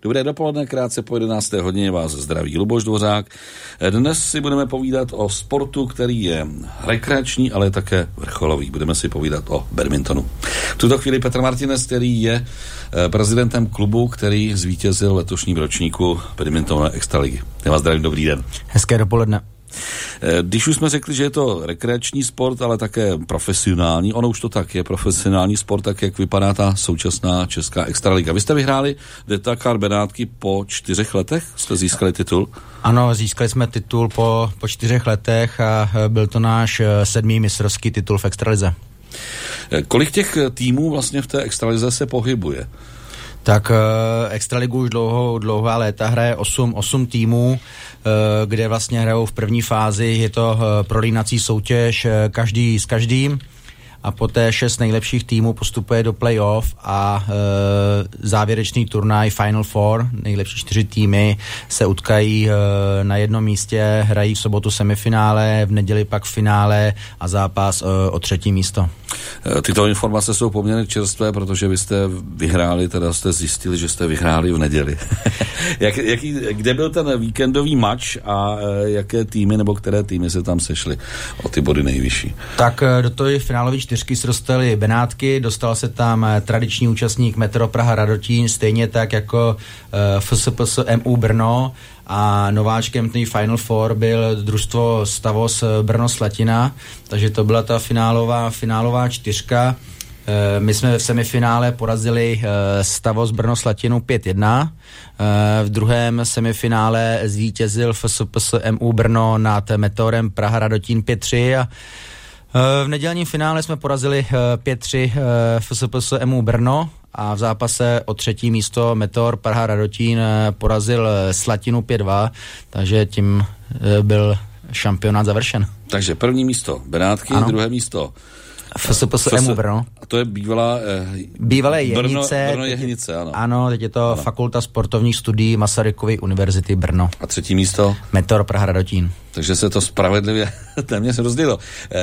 Dobré dopoledne, krátce po 11. hodině vás zdraví Luboš Dvořák. Dnes si budeme povídat o sportu, který je rekreační, ale také vrcholový. Budeme si povídat o badmintonu. V tuto chvíli Petr Martinez, který je prezidentem klubu, který zvítězil v letošním ročníku badmintonové extraligy. Já vás zdravím, dobrý den. Hezké dopoledne. Když už jsme řekli, že je to rekreační sport, ale také profesionální, ono už to tak je, profesionální sport, tak jak vypadá ta současná česká extraliga. Vy jste vyhráli Dakar Benátky po 4 letech, jste získali titul? Ano, získali jsme titul po 4 letech a byl to náš 7. mistrovský titul v extralize. Kolik těch týmů vlastně v té extralize se pohybuje? Tak extraligu už dlouhá léta hraje 8 týmů, kde vlastně hrajou v první fázi, je to prolínací soutěž každý s každým a poté 6 nejlepších týmů postupuje do playoff a závěrečný turnaj Final Four, nejlepší 4 týmy se utkají na jednom místě, hrají v sobotu semifinále, v neděli pak finále a zápas o 3. místo. Tyto informace jsou poměrně čerstvé, protože vy jste vyhráli, teda jste zjistili, že jste vyhráli v neděli. Kde byl ten víkendový match a jaké týmy nebo které týmy se tam sešly o ty body nejvyšší? Tak do toho finálové 4 se dostaly Benátky, dostal se tam tradiční účastník Metro Praha Radotín, stejně tak jako FSPS MU Brno, a nováčkem té Final Four byl družstvo Stavos Brno Slatina, takže to byla ta finálová 4. My jsme v semifinále porazili Stavos Brno Slatinu 5-1. V druhém semifinále zvítězil FSPS MU Brno nad Meteorem Praha Radotín 5-3 a v nedělním finále jsme porazili 5-3 FSPS MU Brno a v zápase o 3. místo Meteor Praha Radotín porazil Slatinu 5-2, takže tím byl šampionát završen. Takže první místo Benátky, ano. Druhé místo FSPS MU Brno. A to je bývalé Jehnice. Brno Jehnice, ano. Ano, teď je to ano. Fakulta sportovních studií Masarykovy univerzity Brno. A 3. místo? Meteor Praha Radotín. Takže se to spravedlivě téměř rozdělilo.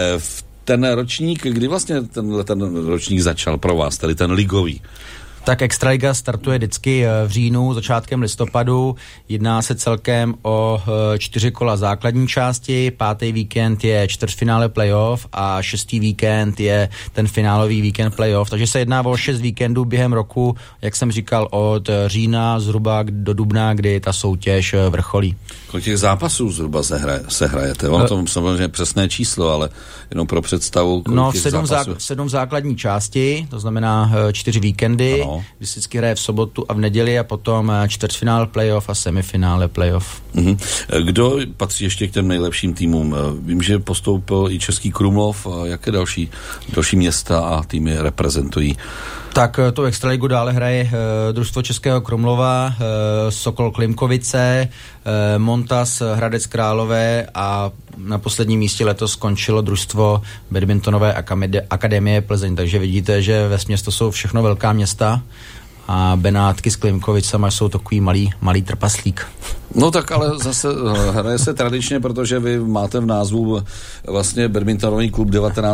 Ten ročník, kdy vlastně ten ročník začal pro vás, tady ten ligový? Tak extraliga startuje vždycky v říjnu, začátkem listopadu. Jedná se celkem o 4 kola základní části, 5. víkend je čtvrtfinále playoff a 6. víkend je ten finálový víkend playoff. Takže se jedná o 6 víkendů během roku, jak jsem říkal, od října zhruba do dubna, kdy ta soutěž vrcholí. Kolik těch zápasů zhruba se hrajete? Ono to samozřejmě přesné číslo, ale jenom pro představu. No, 7 základní části, to znamená 4 víkendy. Ano. Vždycky hraje v sobotu a v neděli a potom čtvrtfinále playoff a semifinále playoff. Kdo patří ještě k těm nejlepším týmům? Vím, že postoupil i Český Krumlov. Jaké další města a týmy reprezentují? Tak tu extraligu dále hraje družstvo Českého Krumlova, Sokol Klimkovice, Montas Hradec Králové a na posledním místě letos skončilo družstvo badmintonové akademie Plzeň, takže vidíte, že vesměs to jsou všechno velká města a Benátky s Klimkovicama jsou takový malý trpaslík. No tak ale zase hraje se tradičně, protože vy máte v názvu vlastně badmintonový klub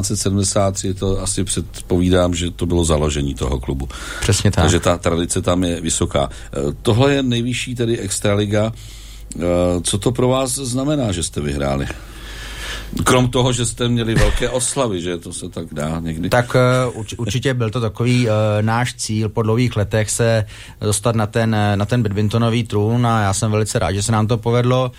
1973, to asi předpovídám, že to bylo založení toho klubu. Přesně tak. Takže ta tradice tam je vysoká. Tohle je nejvyšší tedy extraliga. Co to pro vás znamená, že jste vyhráli? Krom toho, že jste měli velké oslavy, že to se tak dá někdy. Tak určitě byl to takový náš cíl po dlouhých letech se dostat na ten badmintonový trůn a já jsem velice rád, že se nám to povedlo.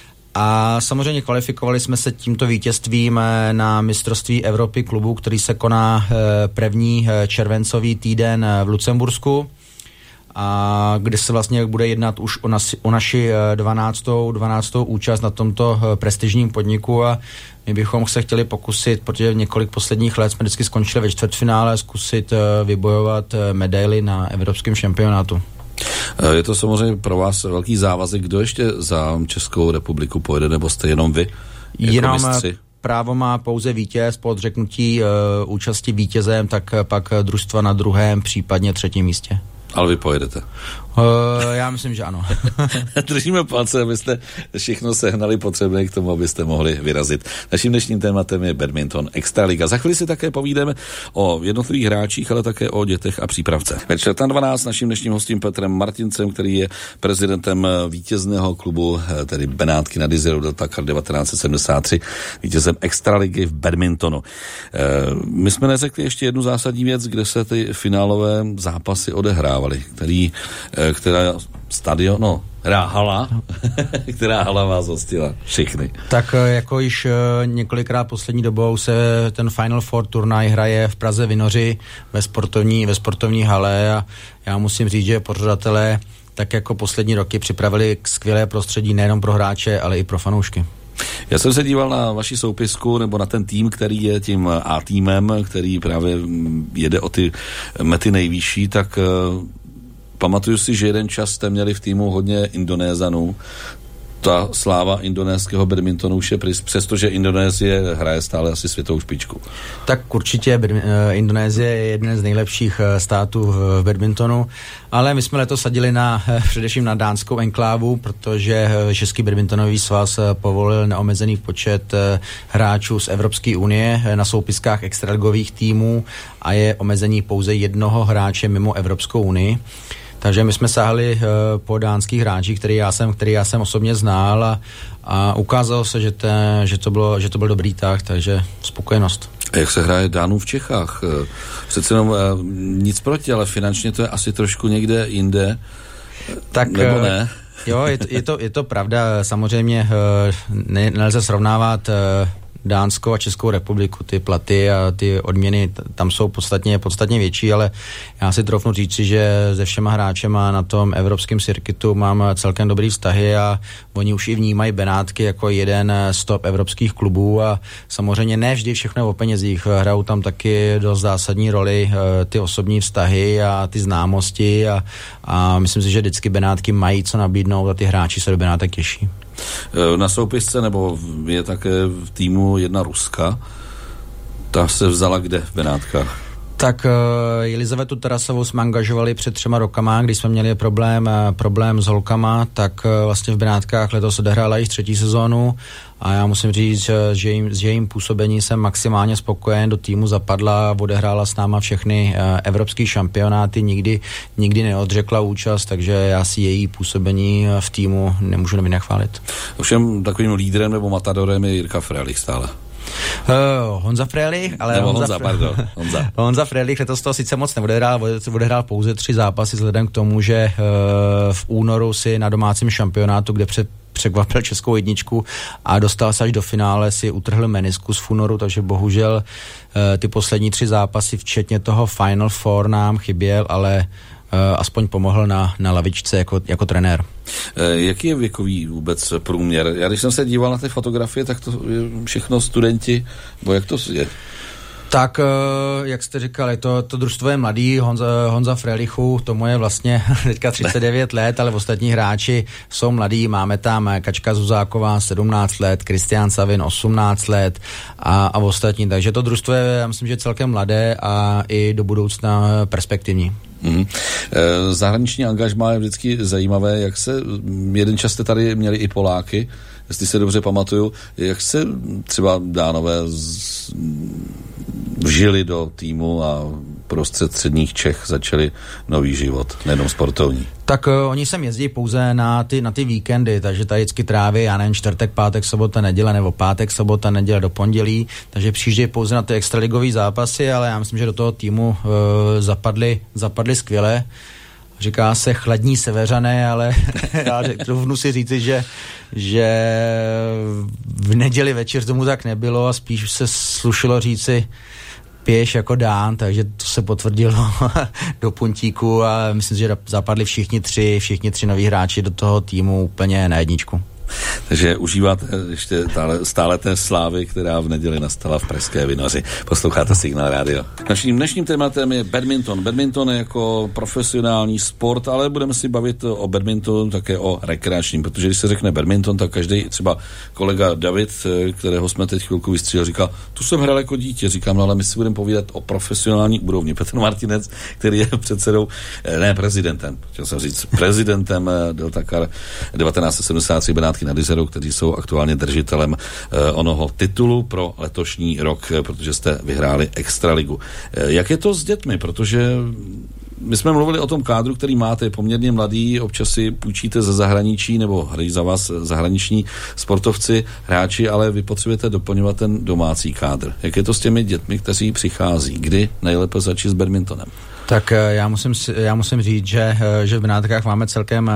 A samozřejmě kvalifikovali jsme se tímto vítězstvím na mistrovství Evropy klubů, který se koná první červencový týden v Lucembursku, a kde se vlastně bude jednat už o naši 12. účast na tomto prestižním podniku a my bychom se chtěli pokusit, protože několik posledních let jsme vždycky skončili ve čtvrtfinále, zkusit vybojovat medaily na evropském šampionátu. Je to samozřejmě pro vás velký závazek. Kdo ještě za Českou republiku pojede, nebo jste jenom vy? Jenom mistři? Právo má pouze vítěz, po odřeknutí účasti vítězem, tak pak družstva na druhém, případně 3. místě. Ale vy pojedete. Já myslím, že ano. Držíme palce, abyste všechno sehnali potřebné k tomu, abyste mohli vyrazit. Naším dnešním tématem je badminton Extraliga. Za chvíli si také povídeme o jednotlivých hráčích, ale také o dětech a přípravce. Ve 4:12 naším dnešním hostím Petrem Martincem, který je prezidentem vítězného klubu, tedy Benátky nad Jizerou Delta Cup 1973, vítězem Extraligy v badmintonu. My jsme neřekli ještě jednu zásadní věc, kde se ty finálové zápasy odehrávaly, která stadion, která hala vás hostila všechny. Tak jako již několikrát poslední dobou se ten Final Four turnaj hraje v Praze Vinoři ve sportovní hale a já musím říct, že pořadatelé tak jako poslední roky připravili skvělé prostředí nejenom pro hráče, ale i pro fanoušky. Já jsem se díval na vaši soupisku, nebo na ten tým, který je tím A týmem, který právě jede o ty mety nejvyšší, tak pamatuju si, že jeden čas jste měli v týmu hodně Indonézanů. Ta sláva indonéského badmintonu už je přestože Indonésie hraje stále asi světovou špičku. Tak určitě Indonésie je jeden z nejlepších států v badmintonu, ale my jsme letos sadili především na dánskou enklávu, protože Český badmintonový svaz povolil neomezený počet hráčů z Evropské unie na soupiskách extraligových týmů a je omezení pouze jednoho hráče mimo Evropskou unii. Takže my jsme sáhli po dánských hráčích, který já jsem osobně znal a ukázalo se, že to byl dobrý tah, takže spokojenost. A jak se hraje Dánů v Čechách? Přece jenom nic proti, ale finančně to je asi trošku někde jinde, tak, nebo ne? Jo, je to pravda. Samozřejmě nelze srovnávat Dánskou a Českou republiku, ty platy a ty odměny tam jsou podstatně větší, ale já si troufnu říci, že se všema hráčema na tom evropském circuitu mám celkem dobrý vztahy a oni už i vnímají Benátky jako jeden z top evropských klubů a samozřejmě ne vždy všechno o penězích, hrajou tam taky dost zásadní roli ty osobní vztahy a ty známosti a myslím si, že vždycky Benátky mají co nabídnout a ty hráči se do Benátek těší. Na soupisce, nebo je také v týmu jedna Ruska, ta se vzala kde v Benátkách? Tak Jelizavetu Tarasovou jsme angažovali před 3 rokama, když jsme měli problém s holkama, tak vlastně v Benátkách letos odehrála již 3. sezónu a já musím říct, že jejím působení jsem maximálně spokojen, do týmu zapadla, odehrála s náma všechny evropský šampionáty, nikdy neodřekla účast, takže já si její působení v týmu nemůžu nevynachválit. Ovšem takovým lídrem nebo matadorem je Jirka Frélich stále. Honza Frélich, ale Honza Frélich letos toho sice moc odehrál pouze 3 zápasy vzhledem k tomu, že v únoru si na domácím šampionátu, kde překvapil českou jedničku a dostal se až do finále, si utrhl meniskus v únoru, takže bohužel ty poslední 3 zápasy, včetně toho Final Four, nám chyběl, ale aspoň pomohl na lavičce jako trenér. Jaký je věkový vůbec průměr? Já když jsem se díval na ty fotografie, tak to je všechno studenti, bo jak to je? Tak, jak jste říkal, to družstvo je mladý, Honza Frélichu, tomu je vlastně teďka 39 let, ale ostatní hráči jsou mladí, máme tam Kačka Zuzáková 17 let, Kristián Savin 18 let a ostatní, takže to družstvo je, já myslím, že celkem mladé a i do budoucna perspektivní. Zahraniční angažmá je vždycky zajímavé, jak se, jeden čas jste tady měli i Poláky, jestli se dobře pamatuju, jak se třeba Dánové vžili do týmu a prostřed středních Čech začali nový život, nejenom sportovní. Tak oni sem jezdí pouze na ty víkendy, takže tady vždycky tráví, já nevím, čtvrtek, pátek, sobota, neděle, nebo pátek, sobota, neděle do pondělí, takže přijíždějí pouze na ty extraligový zápasy, ale já myslím, že do toho týmu zapadli skvěle. Říká se chladní Seveřané, ale já rovnu si říci, že v neděli večer tomu tak nebylo a spíš se slušilo říci pěš jako Dán, takže to se potvrdilo do puntíku a myslím, že zapadli všichni tři noví hráči do toho týmu úplně na jedničku. Takže užíváte ještě stále té slávy, která v neděli nastala v Pražské Vinoři. Posloucháte Signál rádio. Naším dnešním tématem je badminton. Badminton je jako profesionální sport, ale budeme si bavit o badmintonu také o rekreačním, protože když se řekne badminton, tak každý, třeba kolega David, kterého jsme teď chvilku vystříleli, říká, tu jsem hrál jako dítě. Říkám, no ale my si budeme povídat o profesionální úrovni. Petr Martinec, který je prezidentem Deltakar 1973 Benátky nad Jizerou, kteří jsou aktuálně držitelem onoho titulu pro letošní rok, protože jste vyhráli Extraligu. Jak je to s dětmi? Protože my jsme mluvili o tom kádru, který máte, je poměrně mladý, občas si půjčíte ze zahraničí nebo hrají za vás zahraniční sportovci, hráči, ale vy potřebujete doplňovat ten domácí kádr. Jak je to s těmi dětmi, kteří přichází? Kdy nejlépe začít s badmintonem? Tak já musím říct, že v Benátkách máme celkem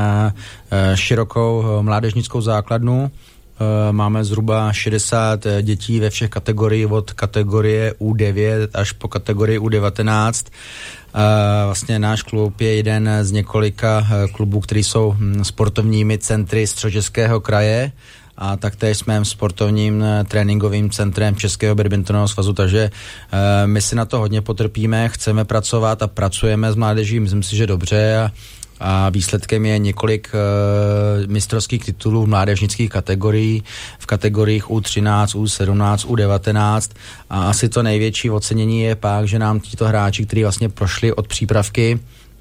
širokou mládežnickou základnu. Máme zhruba 60 dětí ve všech kategoriích, od kategorie U9 až po kategorii U19. Vlastně náš klub je jeden z několika klubů, který jsou sportovními centry Středočeského kraje, a taktéž jsme sportovním tréninkovým centrem Českého badmintonového svazu, takže my si na to hodně potrpíme, chceme pracovat a pracujeme s mládeží, myslím si, že dobře, a výsledkem je několik mistrovských titulů v mládežnických kategorií, v kategoriích U13, U17, U19, a asi to největší ocenění je pak, že nám tito hráči, kteří vlastně prošli od přípravky,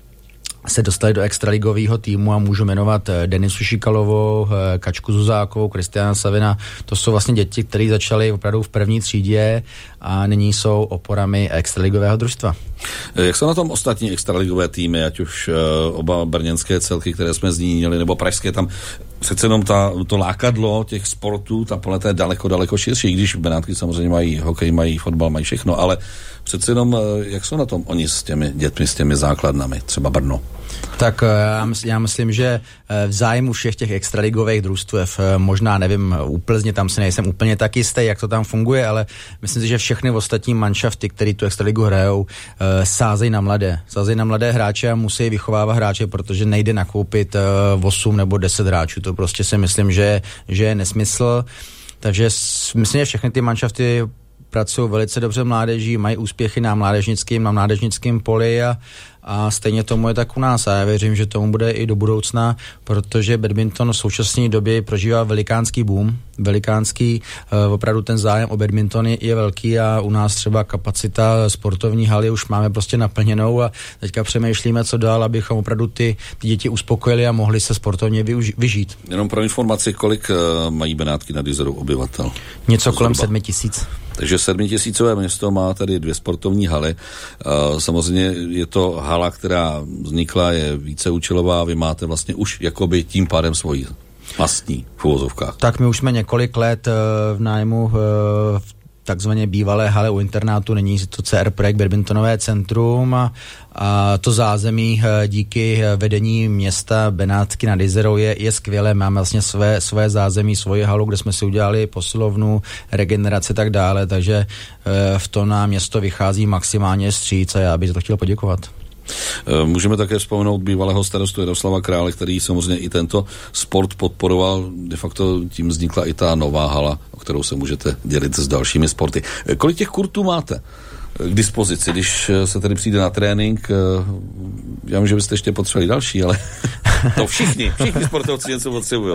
se dostali do extraligového týmu, a můžu jmenovat Denisu Šikalovou, Kačku Zuzákovou, Kristiana Savina. To jsou vlastně děti, které začaly opravdu v první třídě a nyní jsou oporami extraligového družstva. Jak jsou na tom ostatní extraligové týmy, ať už oba brněnské celky, které jsme zmínili, nebo pražské, tam přece jenom to lákadlo těch sportů, ta paleta je daleko širší, když Benátky samozřejmě mají hokej, mají fotbal, mají všechno, ale přece jenom, jak jsou na tom oni s těmi dětmi, s těmi základnami, třeba Brno? Tak já myslím, že v zájmu všech těch extraligových družstev, možná nevím úplně, tam si nejsem úplně tak jistý, jak to tam funguje, ale myslím si, že všechny ostatní manšafty, který tu extraligu hrajou, sázejí na mladé hráče a musí vychovávat hráče, protože nejde nakoupit 8 nebo 10 hráčů. To prostě si myslím, že je nesmysl. Takže myslím, že všechny ty manšafty pracují velice dobře mládeží, mají úspěchy na mládežnickém poli, a stejně tomu je tak u nás, a já věřím, že tomu bude i do budoucna, protože badminton v současné době prožívá velikánský boom, opravdu ten zájem o badminton je velký, a u nás třeba kapacita sportovní haly už máme prostě naplněnou, a teďka přemýšlíme, co dál, abychom opravdu ty děti uspokojili a mohli se sportovně vyžít. Jenom pro informaci, kolik mají Benátky nad Jizerou obyvatel? Něco kolem 7 000. Takže 7 000 město má tady 2 sportovní haly. Samozřejmě je to hala, která vznikla, je víceúčelová, vy máte vlastně už jakoby tím pádem svoji vlastní v uvozovkách. Tak my už jsme několik let v nájmu v takzvaně bývalé hale u internátu, není to CR projekt badmintonové centrum, a to zázemí díky vedení města Benátky nad Jizerou je skvělé. Máme vlastně své zázemí, svoji halu, kde jsme si udělali posilovnu, regenerace tak dále, takže v tom nám město vychází maximálně vstříc, a já bych to chtěl poděkovat. Můžeme také vzpomenout bývalého starostu Jaroslava Krále, který samozřejmě i tento sport podporoval. De facto tím vznikla i ta nová hala, o kterou se můžete dělit s dalšími sporty. Kolik těch kurtů máte k dispozici, když se tady přijde na trénink? Já vím, že byste ještě potřebovali další, ale to všichni sportovci něco potřebují.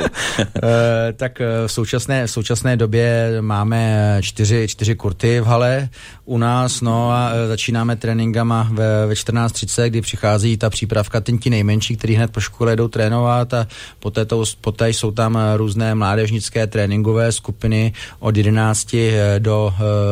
Tak v současné době máme 4 kurty v hale u nás, no, a začínáme tréninkama ve 14:30, kdy přichází ta přípravka, ti nejmenší, který hned po škole jdou trénovat, a poté jsou tam různé mládežnické tréninkové skupiny od 11 do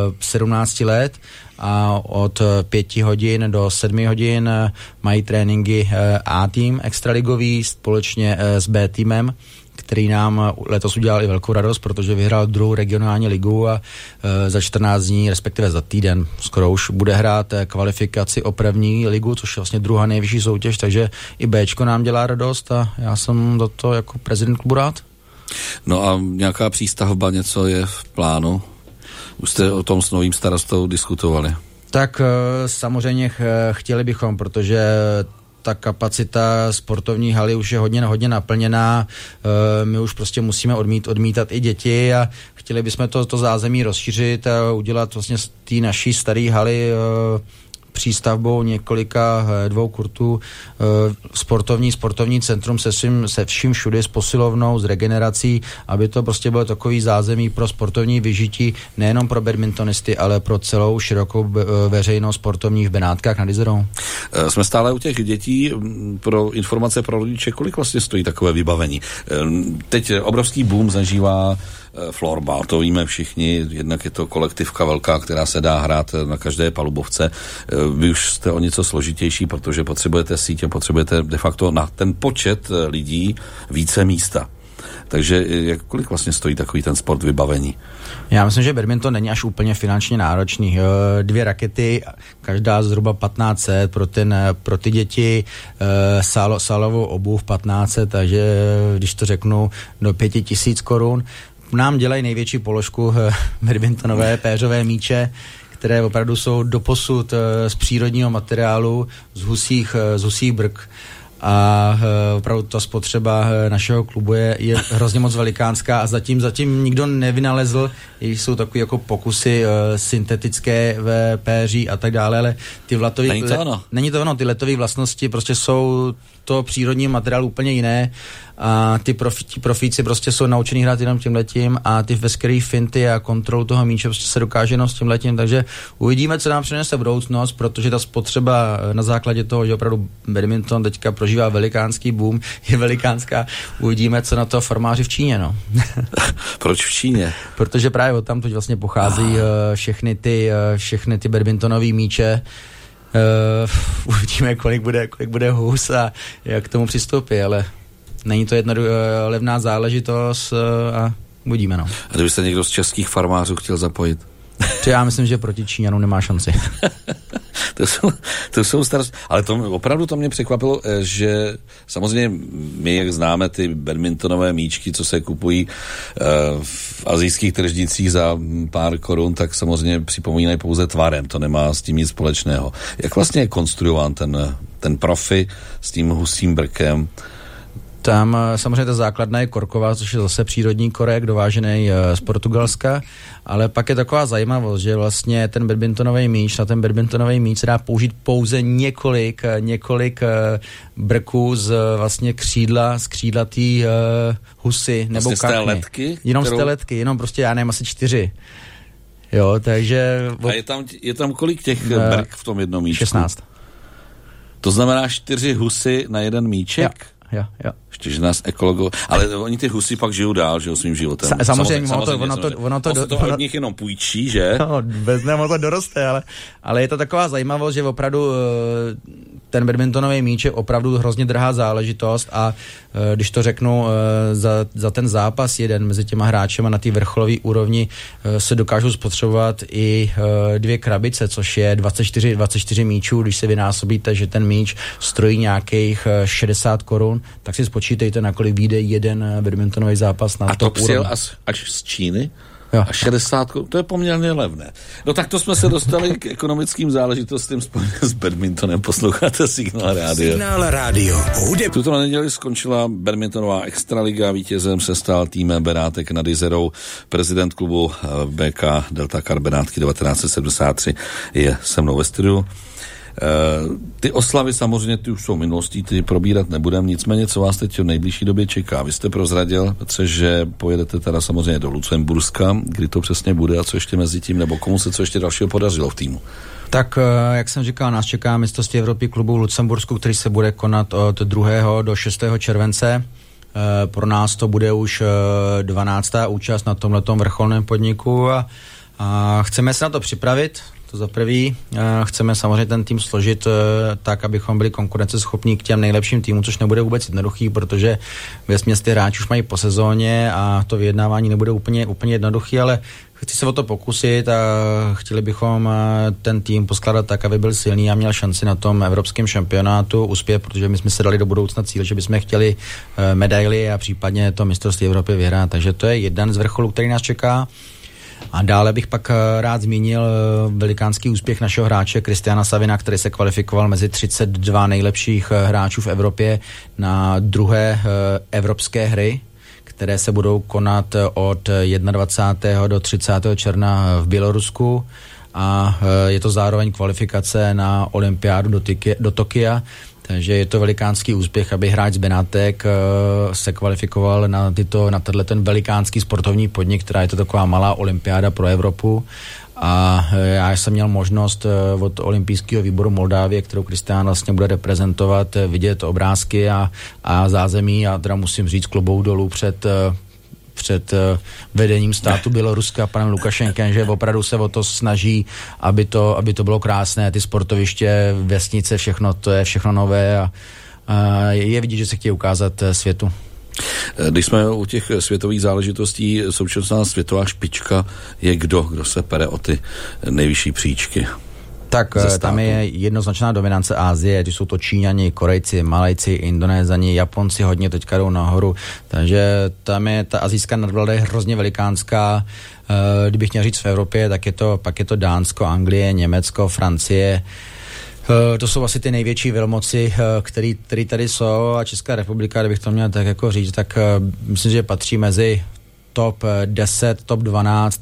17 let, a od 5 hodin do 7 hodin mají tréninky A-tým extraligový společně s B-týmem, který nám letos udělal i velkou radost, protože vyhrál 2. regionální ligu, a za 14 dní, respektive za týden, skoro už bude hrát kvalifikaci o první ligu, což je vlastně 2. nejvyšší soutěž, takže i Bčko nám dělá radost, a já jsem za to jako prezident klubu rád. No a nějaká přístavba, něco je v plánu? Už jste o tom s novým starostou diskutovali? Tak samozřejmě chtěli bychom, protože ta kapacita sportovní haly už je hodně naplněná. My už prostě musíme odmítat i děti a chtěli bychom to zázemí rozšířit a udělat vlastně z té naší staré haly přístavbou několika 2 kurtů sportovní centrum se vším všude, s posilovnou, s regenerací, aby to prostě bylo takový zázemí pro sportovní vyžití nejenom pro badmintonisty, ale pro celou širokou veřejnost sportovních v Benátkách nad Jizerou. Jsme stále u těch dětí. Pro informace pro rodiče, kolik vlastně stojí takové vybavení? Teď obrovský boom zažívá florbal, to víme všichni, jednak je to kolektivka velká, která se dá hrát na každé palubovce. Vy už jste o něco složitější, protože potřebujete sítě, potřebujete de facto na ten počet lidí více místa. Takže kolik vlastně stojí takový ten sport vybavení? Já myslím, že badminton není až úplně finančně náročný. 2 rakety, každá zhruba 1500, pro ty děti sálovou obuv 1500, takže když to řeknu do 5000 korun. Nám dělají největší položku badmintonové péřové míče, které opravdu jsou doposud z přírodního materiálu, z husích brk. A opravdu ta spotřeba našeho klubu je hrozně moc velikánská a zatím nikdo nevynalezl, jsou takové jako pokusy syntetické ve péří a tak dále, ale ty není to ono, ty letové vlastnosti prostě jsou to přírodní materiál úplně jiné a ty profíci prostě jsou naučený hrát jenom tímhletím a ty veškerý finty a kontrolu toho míče prostě se dokáže jenom s tímhletím, takže uvidíme, co nám přinese budoucnost, protože ta spotřeba na základě toho, že opravdu badminton teďka prožívá velikánský boom, je velikánská, uvidíme, co na to formáři v Číně, no. Proč v Číně? Protože právě odtamtud vlastně pochází všechny ty badmintonové míče. Uvidíme, kolik bude hus a jak k tomu přistoupí, ale není to levná záležitost a uvidíme, no. A kdyby se někdo z českých farmářů chtěl zapojit? Já myslím, že proti Číňanům nemá šanci. to jsou starosti. Ale opravdu to mě překvapilo, že samozřejmě my, jak známe ty badmintonové míčky, co se kupují v asijských tržnicích za pár korun, tak samozřejmě připomínají pouze tvarem, to nemá s tím nic společného. Jak vlastně je konstruován ten profi s tím husím brkem? Tam samozřejmě ta základna je korková, což je zase přírodní korek, dovážený z Portugalska, ale pak je taková zajímavost, že vlastně ten badmintonový míč, na ten badmintonový míč se dá použít pouze několik brků z vlastně z křídlatý husy nebo vlastně kakny. Z té letky? Jenom z té letky, jenom prostě já nevím, asi 4. Jo, takže... A je tam kolik těch brk v tom jednom míčku? 16. To znamená 4 husy na jeden míček? Jo. Ještě nás ekologové, ale oni ty husy pak žijou dál, žijou svým životem. Samozřejmě ono to od nich jenom půjčí, že? No, ono to doroste, ale je to taková zajímavost, že opravdu ten badmintonový míč je opravdu hrozně drahá záležitost a když to řeknu, za ten zápas jeden mezi těma hráčema na té vrcholové úrovni se dokážou spotřebovat i 2 krabice, což je 24 míčů, když se vynásobíte, že ten míč stojí nějakých 60 korun, tak si spočítejte, na kolik vyjde jeden badmintonový zápas na a to přijel až z Číny? Jo. A 60, to je poměrně levné. No tak to jsme se dostali k ekonomickým záležitostem spojeným s badmintonem. Posloucháte Signál rádio. Signál rádio. Tuto neděli skončila badmintonová extraliga. Vítězem se stal tým Benátek nad Jizerou. Prezident klubu BK Delta Car Benátky 1973 je se mnou ve studiu. Ty oslavy samozřejmě, ty už jsou minulostí, ty probírat nebudem, nicméně co vás teď v nejbližší době čeká? Vy jste prozradil, Petře, že pojedete teda samozřejmě do Lucemburska, kdy to přesně bude a co ještě mezi tím, nebo komu se co ještě dalšího podařilo v týmu? Tak, jak jsem říkal, nás čeká mistrovství Evropy klubu v Lucembursku, který se bude konat od 2. do 6. července. Pro nás to bude už 12. účast na tomhletom vrcholném podniku a chceme se na to připravit. To za prvý. Chceme samozřejmě ten tým složit tak, abychom byli konkurenceschopní k těm nejlepším týmům, což nebude vůbec jednoduchý, protože vesměs ty hráči už mají po sezóně a to vyjednávání nebude úplně jednoduchý, ale chci se o to pokusit a chtěli bychom ten tým poskládat tak, aby byl silný a měl šanci na tom evropském šampionátu uspět, protože my jsme se dali do budoucna cíl, že bychom chtěli medaily a případně to mistrovství Evropy vyhrát, takže to je jeden z vrcholů, který nás čeká. A dále bych pak rád zmínil velikánský úspěch našeho hráče Kristiana Savina, který se kvalifikoval mezi 32 nejlepších hráčů v Evropě na druhé evropské hry, které se budou konat od 21. do 30. června v Bělorusku. A je to zároveň kvalifikace na olympiádu do Tokia, takže je to velikánský úspěch, aby hráč z Benátek se kvalifikoval na ten velikánský sportovní podnik, která je to taková malá olympiáda pro Evropu. A já jsem měl možnost od olympijského výboru Moldávie, kterou Kristián vlastně bude reprezentovat, vidět obrázky a zázemí, a teda musím říct klobouk dolů před vedením státu Běloruska panem Lukašenkem, že opravdu se o to snaží, aby to bylo krásné, ty sportoviště, vesnice, všechno, to je všechno nové a je vidět, že se chtějí ukázat světu. Když jsme u těch světových záležitostí, současná světová špička je kdo se pere o ty nejvyšší příčky? Tak tam je jednoznačná dominance Asie, ať jsou to Číňani, Korejci, Malajci, Indonézani, Japonci hodně teďka jdou nahoru, takže tam je ta asijská nadvláda hrozně velikánská. Kdybych měl říct v Evropě, tak pak je to Dánsko, Anglie, Německo, Francie. To jsou asi ty největší velmoci, který tady jsou, a Česká republika, kdybych to měl tak jako říct, tak myslím, že patří mezi top 10, top 12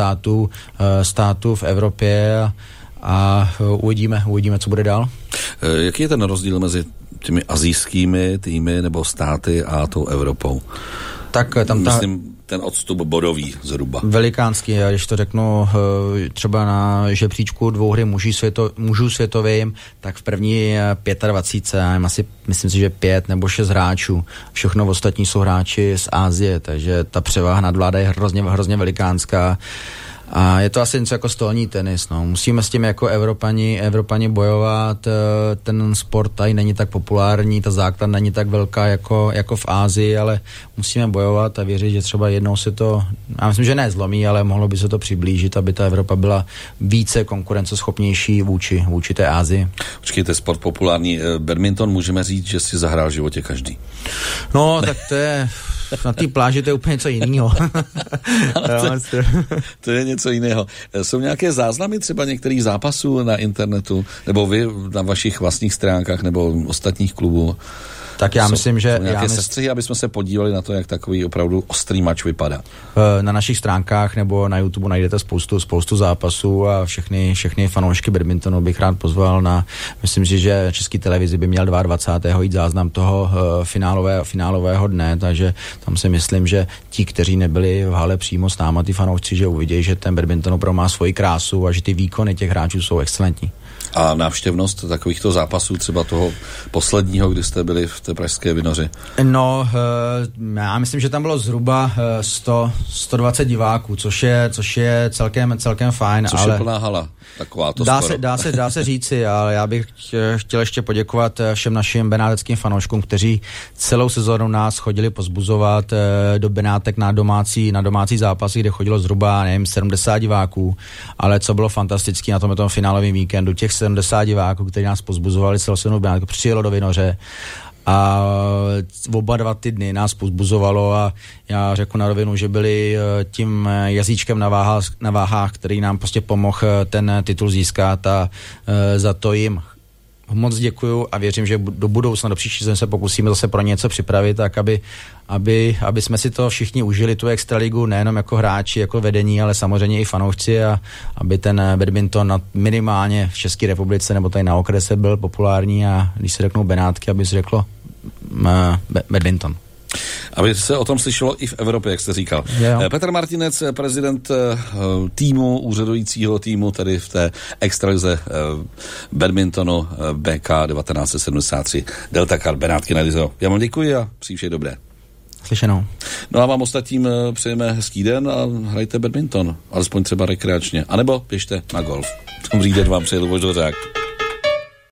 států v Evropě a uvidíme, co bude dál. Jaký je ten rozdíl mezi těmi asijskými týmy nebo státy a tou Evropou? Tak tam myslím, ten odstup bodový zhruba. Velikánský, když to řeknu třeba na žebříčku dvouhry mužů světovým, tak v první 25, myslím si, že 5 nebo 6 hráčů. Všechno ostatní jsou hráči z Asie, takže ta převáha nadvláda je hrozně velikánská. A je to asi něco jako stolní tenis, no. Musíme s tím jako Evropani bojovat, ten sport tady není tak populární, ta základna není tak velká jako v Ázii, ale musíme bojovat a věřit, že třeba jednou se to, já myslím, že ne zlomí, ale mohlo by se to přiblížit, aby ta Evropa byla více konkurenceschopnější vůči té Ázii. Počkejte, sport populární, badminton můžeme říct, že si zahrál v životě každý. No, tak to je... Na té pláži to je úplně něco jiného. To je něco jiného. Jsou nějaké záznamy třeba některých zápasů na internetu, nebo vy na vašich vlastních stránkách, nebo ostatních klubů? Tak já myslím, že... Nějaké sestřihy, aby jsme se podívali na to, jak takový opravdu ostrý mač vypadá. Na našich stránkách nebo na YouTube najdete spoustu zápasů a všechny fanoušky badmintonu bych rád pozval myslím si, že Český televizi by měl 22. jít záznam toho finálového dne, takže tam si myslím, že ti, kteří nebyli v hale přímo s náma, ty fanoušci, že uvidějí, že ten badminton opravdu má svoji krásu a že ty výkony těch hráčů jsou excelentní. A návštěvnost takovýchto zápasů, třeba toho posledního, kdy jste byli v té pražské Vinoři? No, já myslím, že tam bylo zhruba 120 diváků, což je celkem fajn. Což je plná hala, taková to skoro. Dá se říci, ale já bych chtěl ještě poděkovat všem našim benáteckým fanouškům, kteří celou sezónu nás chodili pozbuzovat do Benátek na domácí zápasy, kde chodilo zhruba, 70 diváků, ale co bylo fantastické na tom finálovém víkendu, těch 70 diváků, kteří nás pozbuzovali celou sezónu v Benátku, přijelo do Vinoře a oba 2 týdny nás pozbuzovalo a já řeknu na rovinu, že byli tím jazyčkem na váhách, který nám prostě pomohl ten titul získat a za to jim moc děkuju a věřím, že do budoucna, do příští sezóny se pokusíme zase pro něco připravit, tak aby jsme si to všichni užili, tu extraligu, nejenom jako hráči, jako vedení, ale samozřejmě i fanoušci a aby ten badminton minimálně v České republice nebo tady na okrese byl populární a když se řeknou Benátky, aby se řeklo badminton. Aby se o tom slyšelo i v Evropě, jak jste říkal. Petr Martinec, prezident úřadujícího týmu, tady v té extralize badmintonu BK 1973 Delta Car Benátky na Lizo. Já vám děkuji a přeji vše dobré. Slyšenou. No a vám ostatním přejeme hezký den a hrajte badminton, alespoň třeba rekreačně. A nebo běžte na golf. Dobrý den vám přeje Luboš Dvořák.